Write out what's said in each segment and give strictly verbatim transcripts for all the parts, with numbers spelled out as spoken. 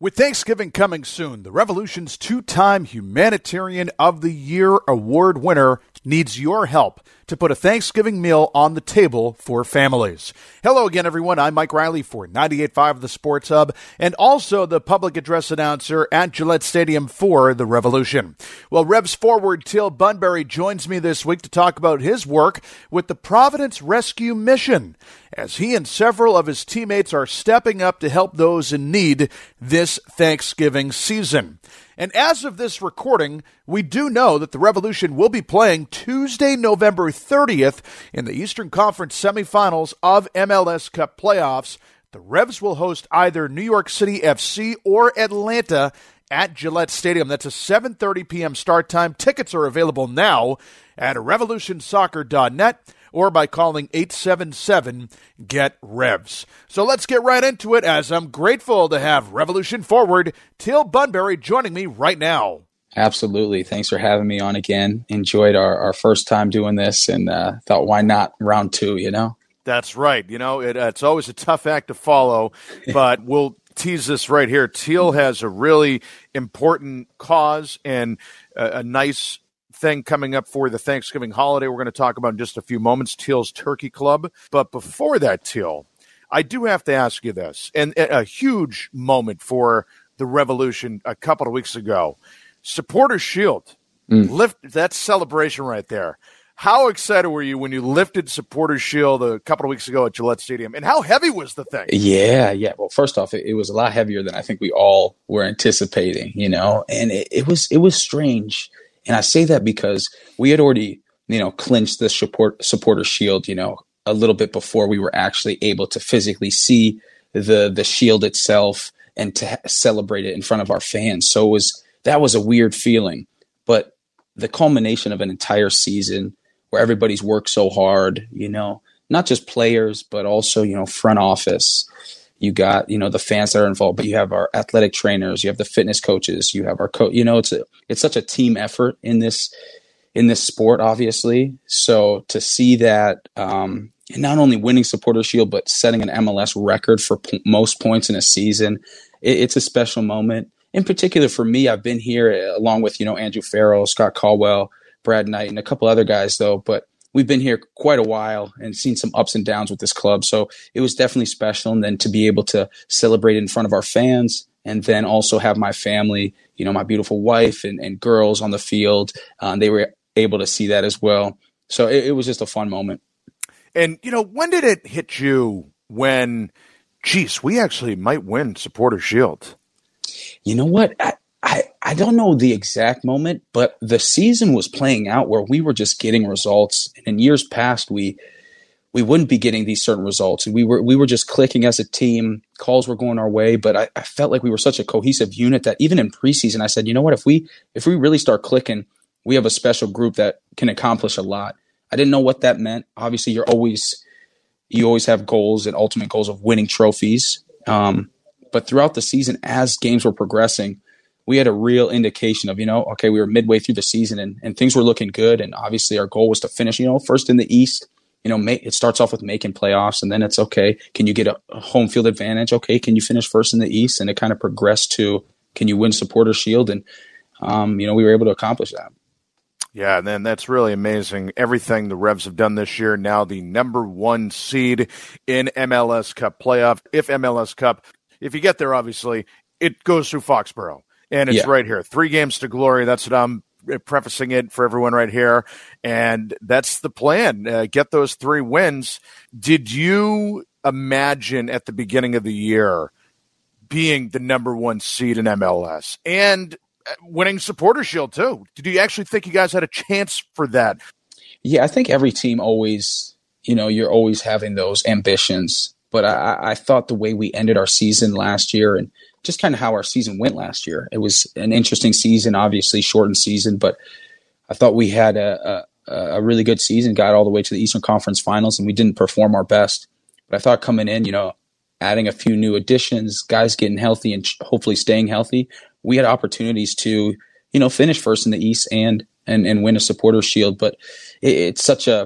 With Thanksgiving coming soon, the Revolution's two-time Humanitarian of the Year award winner needs your help to put a Thanksgiving meal on the table for families. Hello again, everyone. I'm Mike Riley for ninety-eight point five The Sports Hub and also the public address announcer at Gillette Stadium for the Revolution. Well, Revs forward Teal Bunbury joins me this week to talk about his work with the Providence Rescue Mission, as he and several of his teammates are stepping up to help those in need this Thanksgiving season. And as of this recording, we do know that the Revolution will be playing Tuesday, November thirtieth in the Eastern Conference semifinals of M L S Cup playoffs. The Revs will host either New York City F C or Atlanta at Gillette Stadium. That's a seven thirty p.m. start time. Tickets are available now at revolution soccer dot net or by calling eight seven seven, G E T, Revs. So let's get right into it, as I'm grateful to have Revolution forward Teal Bunbury joining me right now. Absolutely. Thanks for having me on again. Enjoyed our, our first time doing this and uh, thought, why not round two, you know? That's right. You know, it, uh, it's always a tough act to follow, but we'll tease this right here. Teal has a really important cause and a, a nice thing coming up for the Thanksgiving holiday we're going to talk about in just a few moments, Teal's Turkey Club. But before that, Teal, I do have to ask you this, and a huge moment for the Revolution a couple of weeks ago. Supporter Shield, mm. lift that celebration right there. How excited were you when you lifted Supporter Shield a couple of weeks ago at Gillette Stadium, and how heavy was the thing? Yeah, yeah. Well, first off, it, it was a lot heavier than I think we all were anticipating, you know, and it, it was it was strange. And I say that because we had already, you know, clinched the support, supporter shield, you know, a little bit before we were actually able to physically see the the shield itself and to ha- celebrate it in front of our fans. So it was that was a weird feeling. But the culmination of an entire season where everybody's worked so hard, you know, not just players, but also, you know, front office. You got, you know, the fans that are involved, but you have our athletic trainers, you have the fitness coaches, you have our coach. You know, it's a, it's such a team effort in this in this sport, obviously. So to see that, um, and not only winning Supporter Shield, but setting an M L S record for p- most points in a season, it, it's a special moment. In particular for me, I've been here along with, you know, Andrew Farrell, Scott Caldwell, Brad Knight, and a couple other guys, though. But we've been here quite a while and seen some ups and downs with this club. So it was definitely special. And then to be able to celebrate in front of our fans and then also have my family, you know, my beautiful wife and, and girls on the field, um, they were able to see that as well. So it, it was just a fun moment. And, you know, when did it hit you when, geez, we actually might win Supporter Shield? You know what? I, I, I don't know the exact moment, but the season was playing out where we were just getting results. And in years past, we we wouldn't be getting these certain results. And we were we were just clicking as a team. Calls were going our way, but I, I felt like we were such a cohesive unit that even in preseason, I said, you know what, if we if we really start clicking, we have a special group that can accomplish a lot. I didn't know what that meant. Obviously, you're always you always have goals and ultimate goals of winning trophies. Um, but throughout the season, as games were progressing, we had a real indication of, you know, okay, we were midway through the season and, and things were looking good. And obviously our goal was to finish, you know, first in the East. You know, make, it starts off with making playoffs, and then it's okay. Can you get a, a home field advantage? Okay, can you finish first in the East? And it kind of progressed to, can you win Supporter Shield? And, um, you know, we were able to accomplish that. Yeah, and then that's really amazing. Everything the Revs have done this year, now the number one seed in M L S Cup playoff. If M L S Cup, if you get there, obviously, it goes through Foxborough. And it's yeah. right here. Three games to glory. That's what I'm prefacing it for everyone right here. And that's the plan. Uh, get those three wins. Did you imagine at the beginning of the year being the number one seed in M L S and winning Supporter Shield too? Did you actually think you guys had a chance for that? Yeah, I think every team always, you know, you're always having those ambitions. But I, I thought the way we ended our season last year and just kind of how our season went last year, it was an interesting season, obviously shortened season, but I thought we had a, a, a really good season, got all the way to the Eastern Conference Finals, and we didn't perform our best. But I thought coming in, you know, adding a few new additions, guys getting healthy and hopefully staying healthy, we had opportunities to, you know, finish first in the East and and, and win a Supporter Shield. But it, it's such a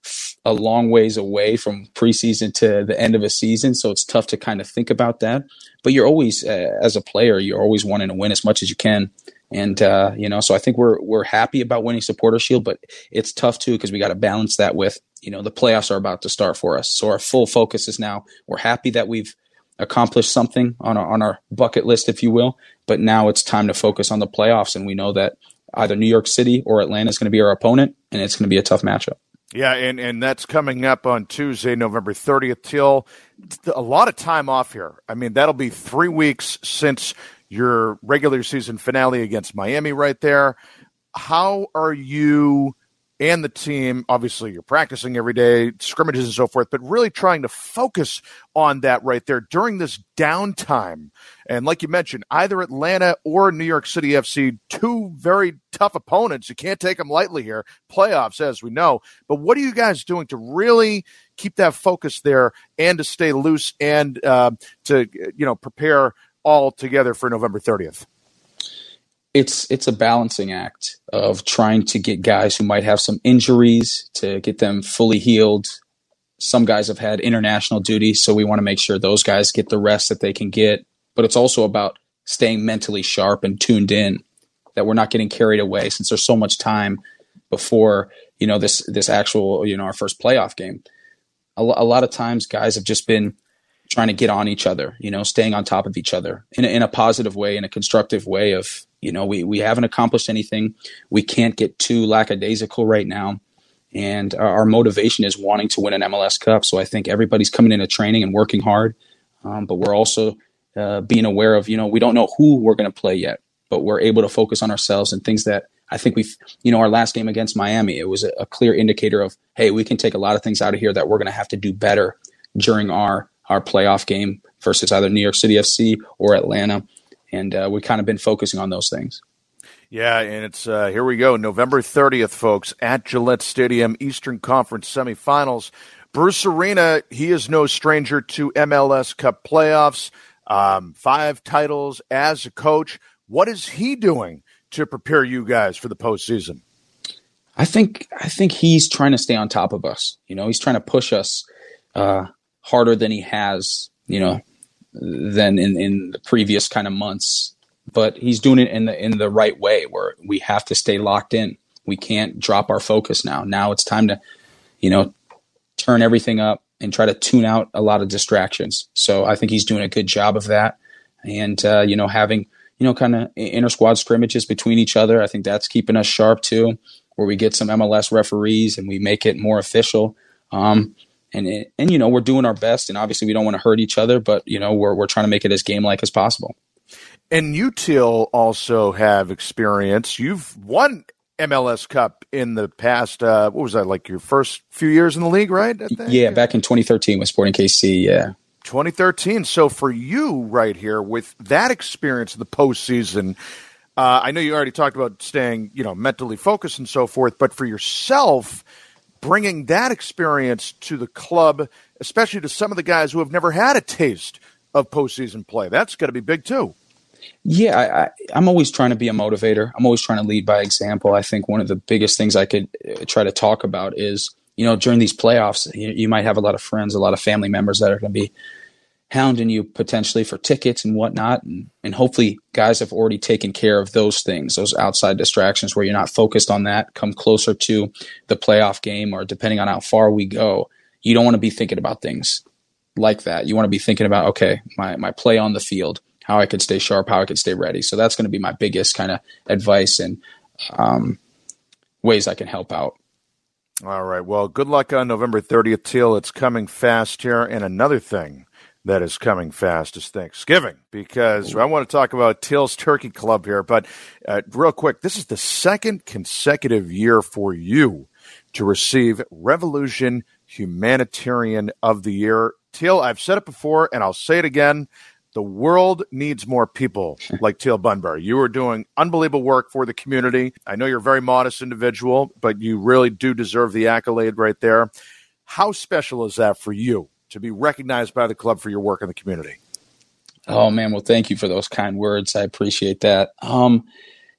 a long ways away from preseason to the end of a season, so it's tough to kind of think about that. But you're always, uh, as a player, you're always wanting to win as much as you can. And, uh, you know, so I think we're we're happy about winning Supporter Shield, but it's tough, too, because we got to balance that with, you know, the playoffs are about to start for us. So our full focus is now we're happy that we've accomplished something on our, on our bucket list, if you will, but now it's time to focus on the playoffs. And we know that either New York City or Atlanta is going to be our opponent, and it's going to be a tough matchup. Yeah, and, and that's coming up on Tuesday, November thirtieth. Till a lot of time off here. I mean, that'll be three weeks since your regular season finale against Miami right there. How are you and the team, obviously you're practicing every day, scrimmages and so forth, but really trying to focus on that right there during this downtime? And like you mentioned, either Atlanta or New York City F C, two very tough opponents. You can't take them lightly here. Playoffs, as we know. But what are you guys doing to really keep that focus there and to stay loose and uh, to, you know, prepare all together for November thirtieth? It's it's a balancing act of trying to get guys who might have some injuries to get them fully healed. Some guys have had international duty, so we want to make sure those guys get the rest that they can get. But it's also about staying mentally sharp and tuned in, that we're not getting carried away since there's so much time before, you know, this this actual, you know, our first playoff game. A, a lot of times guys have just been trying to get on each other, you know, staying on top of each other in a, in a positive way, in a constructive way of, you know, we, we haven't accomplished anything. We can't get too lackadaisical right now. And our, our motivation is wanting to win an M L S Cup. So I think everybody's coming into training and working hard. Um, but we're also uh, being aware of, you know, we don't know who we're going to play yet, but we're able to focus on ourselves and things that I think we've, you know, our last game against Miami, it was a, a clear indicator of, hey, we can take a lot of things out of here that we're going to have to do better during our our playoff game versus either New York City F C or Atlanta. And uh, we've kind of been focusing on those things. Yeah, and it's uh, here we go, November thirtieth, folks, at Gillette Stadium, Eastern Conference semifinals. Bruce Arena, he is no stranger to M L S Cup playoffs, um, five titles as a coach. What is he doing to prepare you guys for the postseason? I think I think he's trying to stay on top of us. You know, he's trying to push us uh, harder than he has, you know, than in, in the previous kind of months. But he's doing it in the in the right way, where we have to stay locked in. We can't drop our focus now. Now it's time to, you know, turn everything up and try to tune out a lot of distractions. So I think he's doing a good job of that. And, uh, you know, having, you know, kind of inter squad scrimmages between each other, I think that's keeping us sharp too, where we get some M L S referees and we make it more official. Um, and, and, you know, we're doing our best, and obviously we don't want to hurt each other, but, you know, we're, we're trying to make it as game-like as possible. And you, Teal, also have experience. You've won M L S Cup in the past, uh, what was that, like your first few years in the league, right? I think? Yeah, back in twenty thirteen with Sporting K C, yeah. twenty thirteen. So for you right here, with that experience in the postseason, uh, I know you already talked about staying, you know, mentally focused and so forth, but for yourself, bringing that experience to the club, especially to some of the guys who have never had a taste of postseason play, that's got to be big too. Yeah, I, I, I'm always trying to be a motivator. I'm always trying to lead by example. I think one of the biggest things I could uh, try to talk about is, you know, during these playoffs, you, you might have a lot of friends, a lot of family members that are going to be hounding you potentially for tickets and whatnot. And, and hopefully guys have already taken care of those things, those outside distractions where you're not focused on that, come closer to the playoff game, or depending on how far we go, you don't want to be thinking about things like that. You want to be thinking about, okay, my, my play on the field, how I could stay sharp, how I could stay ready. So that's going to be my biggest kind of advice and um, ways I can help out. All right. Well, good luck on November thirtieth, Teal. It's coming fast here. And another thing that is coming fast is Thanksgiving, because Ooh. I want to talk about Teal's Turkey Club here. But uh, real quick, this is the second consecutive year for you to receive Revolution Humanitarian of the Year. Teal, I've said it before, and I'll say it again. The world needs more people like Teal Bunbury. You are doing unbelievable work for the community. I know you're a very modest individual, but you really do deserve the accolade right there. How special is that for you to be recognized by the club for your work in the community? Oh, man. Well, thank you for those kind words. I appreciate that. Um,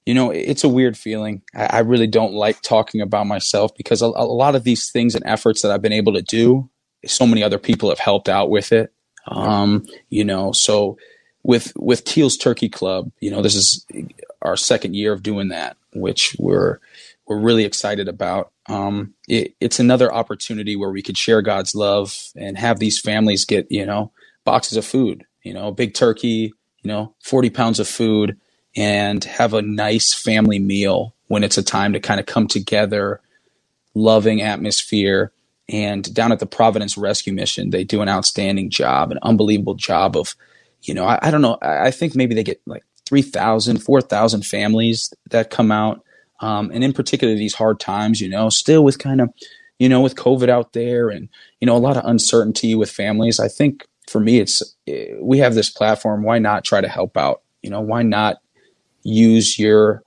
You know, it's a weird feeling. I, I really don't like talking about myself because a, a lot of these things and efforts that I've been able to do, so many other people have helped out with it. Um, you know, so with with Teal's Turkey Club, you know, this is our second year of doing that, which we're we're really excited about. Um, it, it's another opportunity where we could share God's love and have these families get, you know, boxes of food, you know, a big turkey, you know, forty pounds of food, and have a nice family meal when it's a time to kind of come together, loving atmosphere. And down at the Providence Rescue Mission, they do an outstanding job, an unbelievable job of, you know, I, I don't know, I, I think maybe they get like three thousand, four thousand families that come out. Um, and in particular, these hard times, you know, still with kind of, you know, with COVID out there and, you know, a lot of uncertainty with families. I think for me, it's, we have this platform. Why not try to help out? You know, why not use your,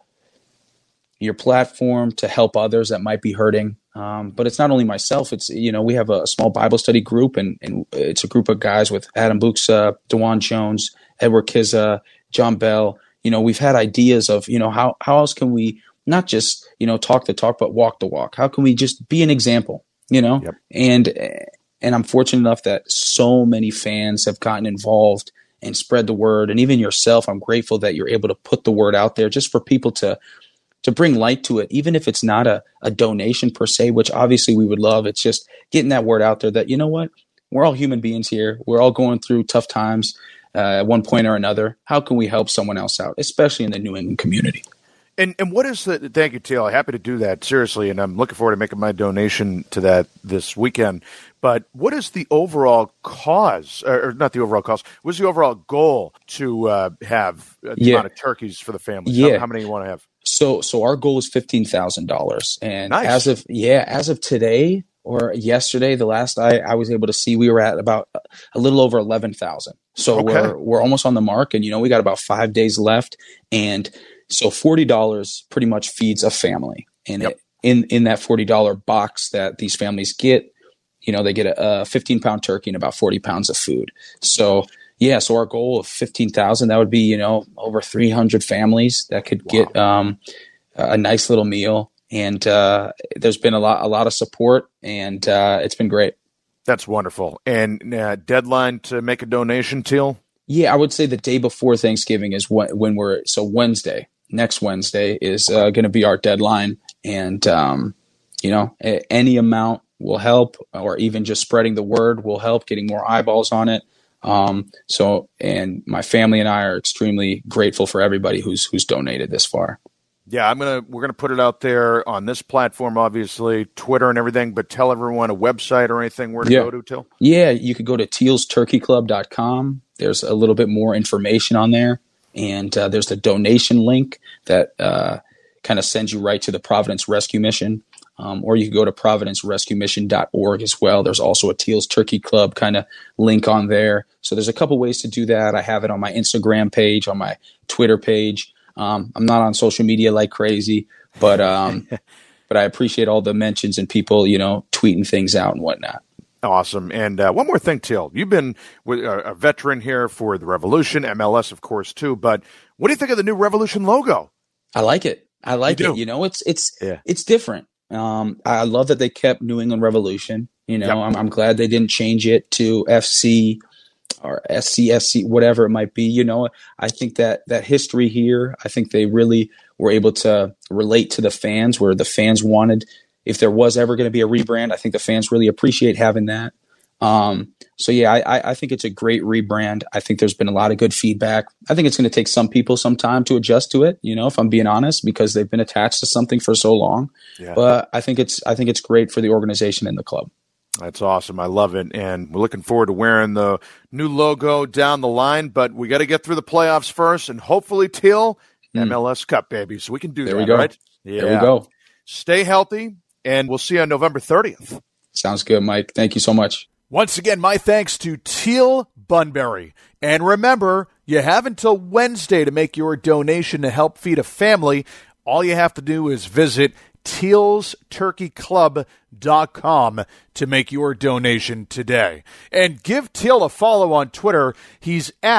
your platform to help others that might be hurting? Um, but it's not only myself. It's, you know, we have a small Bible study group, and, and it's a group of guys with Adam Buxa, DeJuan Jones, Edward Kizza, John Bell. You know, we've had ideas of, you know, how, how else can we not just, you know, talk the talk, but walk the walk? How can we just be an example, you know? Yep. And, and I'm fortunate enough that so many fans have gotten involved and spread the word. And even yourself, I'm grateful that you're able to put the word out there just for people to, to bring light to it, even if it's not a, a donation per se, which obviously we would love. It's just getting that word out there that, you know what, we're all human beings here. We're all going through tough times uh, at one point or another. How can we help someone else out, especially in the New England community? And and what is the, thank you, Teal. Happy to do that, seriously, and I'm looking forward to making my donation to that this weekend. But what is the overall cause, or not the overall cause, what's the overall goal to uh, have the yeah. amount of turkeys for the family? Yeah. How, how many you want to have? So so our goal is fifteen thousand dollars. And nice. as of, yeah, as of today or yesterday, the last I, I was able to see, we were at about a little over eleven thousand. So okay. we're we're almost on the mark, and, you know, we got about five days left. And so forty dollars pretty much feeds a family. And yep. it, in, in that forty dollars box that these families get, you know, they get a, a fifteen pound turkey and about forty pounds of food. So, yeah, so our goal of fifteen thousand, that would be, you know, over three hundred families that could wow. get um, a nice little meal. And uh, there's been a lot, a lot of support, and uh, it's been great. That's wonderful. And uh, deadline to make a donation, Teal? Yeah, I would say the day before Thanksgiving is when, when we're, so Wednesday, next Wednesday is uh, going to be our deadline. And, um, you know, a, any amount will help, or even just spreading the word will help, getting more eyeballs on it. Um, so, and my family and I are extremely grateful for everybody who's, who's donated this far. Yeah, I'm going to, we're going to put it out there on this platform, obviously, Twitter and everything, but tell everyone a website or anything where to yeah. go to, Till. Yeah, you could go to teals turkey club dot com. There's a little bit more information on there. And, uh, there's the donation link that, uh, kind of sends you right to the Providence Rescue Mission. Um, or you can go to providence rescue mission dot org as well. There's also a Teal's Turkey Club kind of link on there. So there's a couple ways to do that. I have it on my Instagram page, on my Twitter page. Um, I'm not on social media like crazy, but um, but I appreciate all the mentions and people, you know, tweeting things out and whatnot. Awesome. And uh, one more thing, Teal. You've been with a, a veteran here for the Revolution, M L S, of course, too. But what do you think of the new Revolution logo? I like it. I like you it. You know, it's it's yeah. it's different. Um, I love that they kept New England Revolution. You know, yep. I'm, I'm glad they didn't change it to F C or S C S C, whatever it might be. You know, I think that that history here, I think they really were able to relate to the fans, where the fans wanted, if there was ever going to be a rebrand, I think the fans really appreciate having that. Um, so yeah, I, I think it's a great rebrand. I think there's been a lot of good feedback. I think it's going to take some people some time to adjust to it, you know, if I'm being honest, because they've been attached to something for so long. Yeah. But I think it's I think it's great for the organization and the club. That's awesome. I love it. And we're looking forward to wearing the new logo down the line. But we got to get through the playoffs first, and hopefully, Teal, mm. M L S Cup, baby. So we can do there that, we go. right? Yeah. There we go. Stay healthy, and we'll see you on November thirtieth. Sounds good, Mike. Thank you so much. Once again, my thanks to Teal Bunbury. And remember, you have until Wednesday to make your donation to help feed a family. All you have to do is visit teals turkey club dot com to make your donation today. And give Teal a follow on Twitter. He's at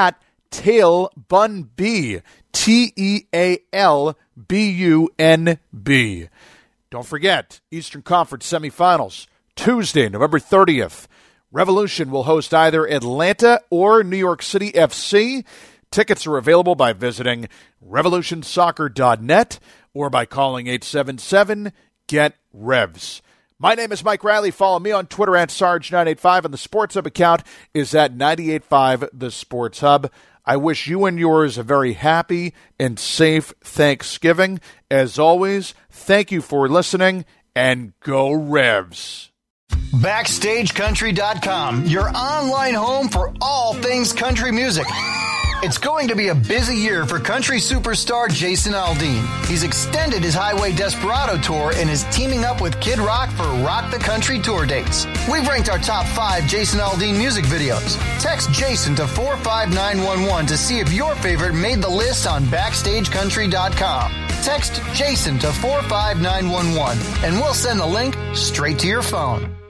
Tail Bun B, T E A L B U N B. Don't forget, Eastern Conference semifinals, Tuesday, November thirtieth. Revolution will host either Atlanta or New York City F C. Tickets are available by visiting revolution soccer dot net or by calling eight seven seven, G E T, Revs. My name is Mike Riley. Follow me on Twitter at Sarge nine eight five, and the Sports Hub account is at nine eight five The Sports Hub. I wish you and yours a very happy and safe Thanksgiving. As always, thank you for listening, and go Revs. Backstage Country dot com, your online home for all things country music. It's going to be a busy year for country superstar Jason Aldean. He's extended his Highway Desperado tour and is teaming up with Kid Rock for Rock the Country tour dates. We've ranked our top five Jason Aldean music videos. Text Jason to four five nine one one to see if your favorite made the list on Backstage Country dot com. Text Jason to four five nine one one and we'll send the link straight to your phone.